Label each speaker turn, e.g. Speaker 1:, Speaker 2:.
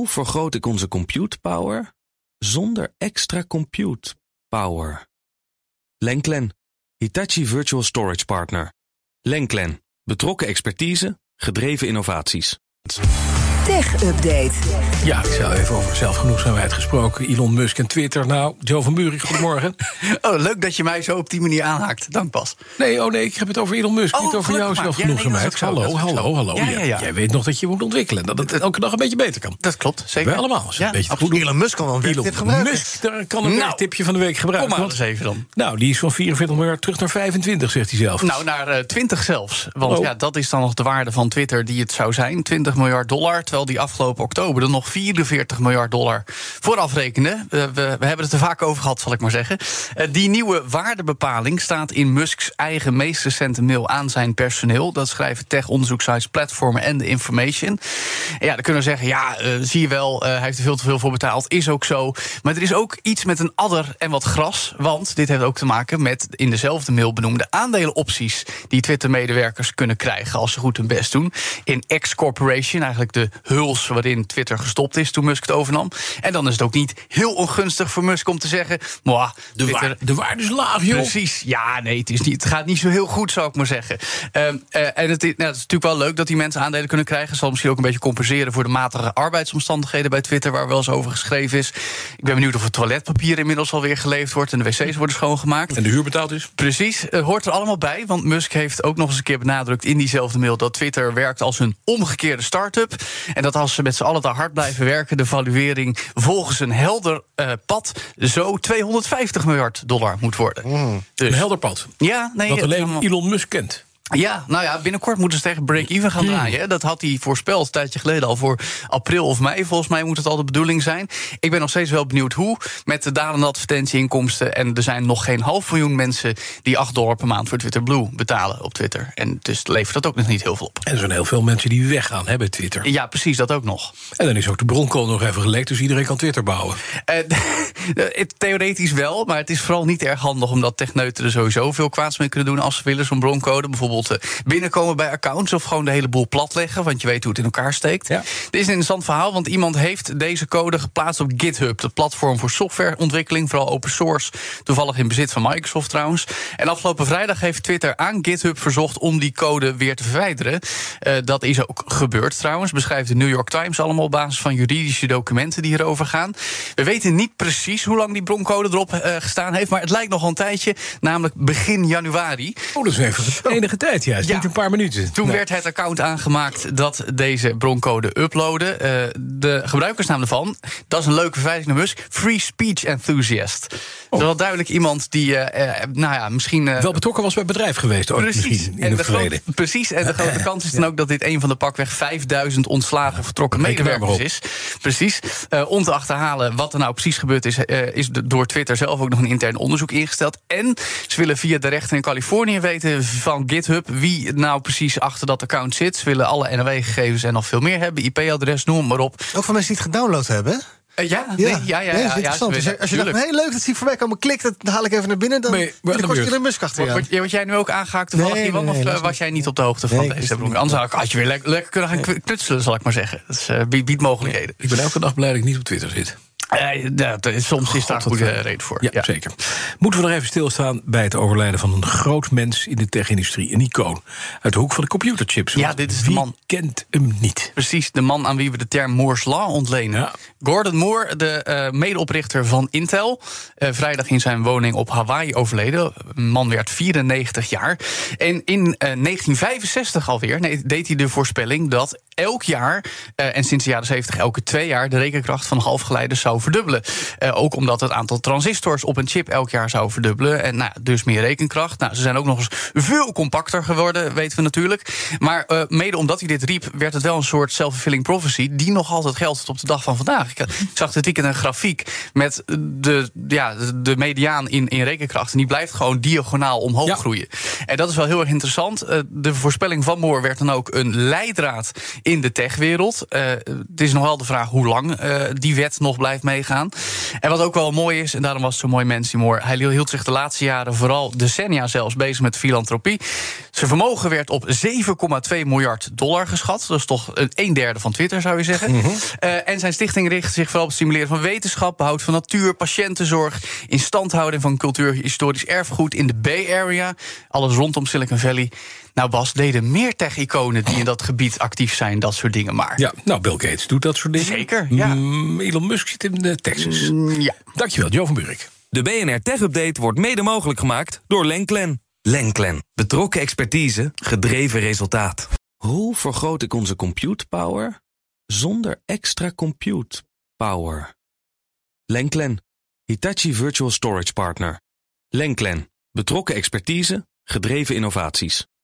Speaker 1: Hoe vergroot ik onze compute power zonder extra compute power? Lenklen, Hitachi Virtual Storage Partner. Lenklen, betrokken expertise, gedreven innovaties.
Speaker 2: Tech Update.
Speaker 3: Ja, ik zou even over zelfgenoegzaamheid gesproken. Elon Musk en Twitter. Nou, Joe van Buurik, goedemorgen.
Speaker 4: Oh, leuk dat je mij zo op die manier aanhaakt. Dank, Bas.
Speaker 3: Nee, ik heb het over Elon Musk, niet over jouw zelfgenoegzaamheid. Hallo.
Speaker 4: Ja.
Speaker 3: Jij weet nog dat je moet ontwikkelen. Dat het elke dag een beetje beter kan.
Speaker 4: Dat klopt, zeker.
Speaker 3: Wij allemaal. Een beetje goed.
Speaker 5: Elon Musk kan wel een werktip gebruiken.
Speaker 3: Musk, daar kan een werktipje van de week gebruiken.
Speaker 4: Kom maar eens even dan.
Speaker 3: Nou, die is van 44 miljard terug naar 25, zegt hij zelf.
Speaker 4: Nou, naar 20 zelfs. Want dat is dan nog de waarde van Twitter die het zou zijn. $20 miljard. Terwijl die afgelopen oktober er nog $44 miljard voor afrekenen. We hebben het er vaak over gehad, zal ik maar zeggen. Die nieuwe waardebepaling staat in Musks eigen meest recente mail aan zijn personeel. Dat schrijven tech-onderzoeksites Platform en The Information. En ja, dan kunnen we zeggen, zie je wel, hij heeft er veel te veel voor betaald. Is ook zo. Maar er is ook iets met een adder en wat gras. Want dit heeft ook te maken met in dezelfde mail benoemde aandelenopties die Twitter-medewerkers kunnen krijgen als ze goed hun best doen. In X Corporation, eigenlijk de huls waarin Twitter gestopt is toen Musk het overnam. En dan is het ook niet heel ongunstig voor Musk om te zeggen,
Speaker 3: de waarde is laag, joh.
Speaker 4: Precies. Ja, nee, het gaat niet zo heel goed, zou ik maar zeggen. En het is natuurlijk wel leuk dat die mensen aandelen kunnen krijgen. Zal misschien ook een beetje compenseren voor de matige arbeidsomstandigheden bij Twitter, waar wel eens over geschreven is. Ik ben benieuwd of het toiletpapier inmiddels alweer geleverd wordt en de wc's worden schoongemaakt.
Speaker 3: En de huur betaald is.
Speaker 4: Precies. Hoort er allemaal bij, want Musk heeft ook nog eens een keer benadrukt in diezelfde mail dat Twitter werkt als een omgekeerde start-up. En dat als ze met z'n allen te hard blijven werken, de valuering volgens een helder pad zo $250 miljard moet worden. Dus.
Speaker 3: Een helder pad.
Speaker 4: Ja, nee,
Speaker 3: dat alleen Elon Musk kent.
Speaker 4: Ja, nou ja, binnenkort moeten ze tegen break-even gaan draaien. Dat had hij voorspeld een tijdje geleden al voor april of mei. Volgens mij moet het al de bedoeling zijn. Ik ben nog steeds wel benieuwd hoe. Met de dalende advertentieinkomsten. En er zijn nog geen 500.000 mensen die $8 per maand voor Twitter Blue betalen op Twitter. En dus levert dat ook nog niet heel veel op.
Speaker 3: En er zijn heel veel mensen die weggaan bij Twitter.
Speaker 4: Ja, precies, dat ook nog.
Speaker 3: En dan is ook de broncode nog even gelekt, dus iedereen kan Twitter bouwen.
Speaker 4: Theoretisch wel, maar het is vooral niet erg handig omdat techneuten er sowieso veel kwaads mee kunnen doen als ze willen, zo'n broncode. Bijvoorbeeld binnenkomen bij accounts of gewoon de hele boel platleggen, want je weet hoe het in elkaar steekt. Ja. Dit is een interessant verhaal, want iemand heeft deze code geplaatst op GitHub, het platform voor softwareontwikkeling, vooral open source, toevallig in bezit van Microsoft trouwens. En afgelopen vrijdag heeft Twitter aan GitHub verzocht om die code weer te verwijderen. Dat is ook gebeurd trouwens, beschrijft de New York Times allemaal op basis van juridische documenten die hierover gaan. We weten niet precies hoe lang die broncode erop gestaan heeft, maar het lijkt nog een tijdje, namelijk begin januari.
Speaker 3: Oh, dat is even enige tijd. Ja, het is niet een paar minuten.
Speaker 4: Toen werd het account aangemaakt dat deze broncode uploaden. De gebruikersnaam ervan, dat is een leuke verwijzing naar Musk, Free Speech Enthusiast. Dat is wel duidelijk iemand die, misschien
Speaker 3: wel betrokken was bij het bedrijf geweest, ook misschien in het verleden.
Speaker 4: Precies, en de grote kans is dan ook dat dit een van de pakweg 5000 ontslagen vertrokken medewerkers is. Precies. Om te achterhalen wat er nou precies gebeurd is door Twitter zelf ook nog een intern onderzoek ingesteld. En ze willen via de rechter in Californië weten van GitHub wie nou precies achter dat account zit. Ze willen alle NOW-gegevens en nog veel meer hebben, IP-adres, noem maar op.
Speaker 5: Ook van mensen die het gedownload hebben,
Speaker 4: Ja.
Speaker 5: Dat is interessant. Dus als je dacht, heel leuk dat zie voorbij komen, klik, dat haal ik even naar binnen, dan kost je er Musk achteraan.
Speaker 4: Word jij nu ook aangehaakt toevallig, Iwan? Of was jij niet op de hoogte van deze broer? Anders had je weer lekker kunnen gaan knutselen, zal ik maar zeggen. Dat biedt mogelijkheden.
Speaker 3: Ik ben elke dag blij dat ik niet op Twitter zit.
Speaker 4: Soms is daar goede reden voor.
Speaker 3: Ja, zeker. Moeten we nog even stilstaan bij het overlijden van een groot mens in de tech-industrie. Een icoon uit de hoek van de computerchips.
Speaker 4: Ja, dit is de man.
Speaker 3: Kent hem niet?
Speaker 4: Precies, de man aan wie we de term Moore's Law ontlenen. Ja. Gordon Moore, de medeoprichter van Intel. Vrijdag in zijn woning op Hawaii overleden. Een man werd 94 jaar. En in 1965 alweer deed hij de voorspelling dat elk jaar, en sinds de jaren 70 elke 2 jaar, de rekenkracht van halfgeleiders zou verdubbelen. Ook omdat het aantal transistors op een chip elk jaar zou verdubbelen. En dus meer rekenkracht. Ze zijn ook nog eens veel compacter geworden, weten we natuurlijk. Maar mede omdat hij dit riep, werd het wel een soort self-fulfilling prophecy die nog altijd geldt tot op de dag van vandaag. Ik zag dit weekend een grafiek met de mediaan in rekenkracht. En die blijft gewoon diagonaal omhoog groeien. En dat is wel heel erg interessant. De voorspelling van Moore werd dan ook een leidraad in de techwereld. Het is nog wel de vraag hoe lang die wet nog blijft blijft meegaan. En wat ook wel mooi is, en daarom was het zo mooi Mandy Moore, hij hield zich de laatste jaren, vooral decennia zelfs, bezig met filantropie. Zijn vermogen werd op $7,2 miljard geschat. Dat is toch een derde van Twitter, zou je zeggen. Mm-hmm. En zijn stichting richt zich vooral op het stimuleren van wetenschap, behoud van natuur, patiëntenzorg, instandhouding van cultuurhistorisch erfgoed in de Bay Area, alles rondom Silicon Valley. Nou Bas, deden meer tech-iconen die in dat gebied actief zijn, dat soort dingen maar.
Speaker 3: Ja, nou Bill Gates doet dat soort dingen.
Speaker 4: Zeker, ja.
Speaker 3: Elon Musk zit in Texas.
Speaker 4: Ja.
Speaker 3: Dankjewel, Jo van Buurik.
Speaker 1: De BNR Tech Update wordt mede mogelijk gemaakt door Lenklen. Lenklen. Betrokken expertise, gedreven resultaat. Hoe vergroot ik onze compute power zonder extra compute power? Lenklen. Hitachi Virtual Storage Partner. Lenklen. Betrokken expertise, gedreven innovaties.